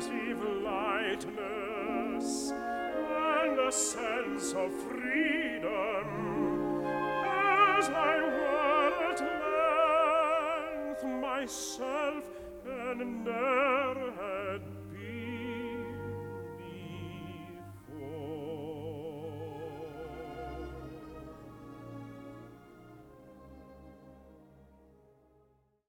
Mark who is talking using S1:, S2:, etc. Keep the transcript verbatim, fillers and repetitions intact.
S1: progressive lightness and a sense of freedom, as I were at length myself and ne'er had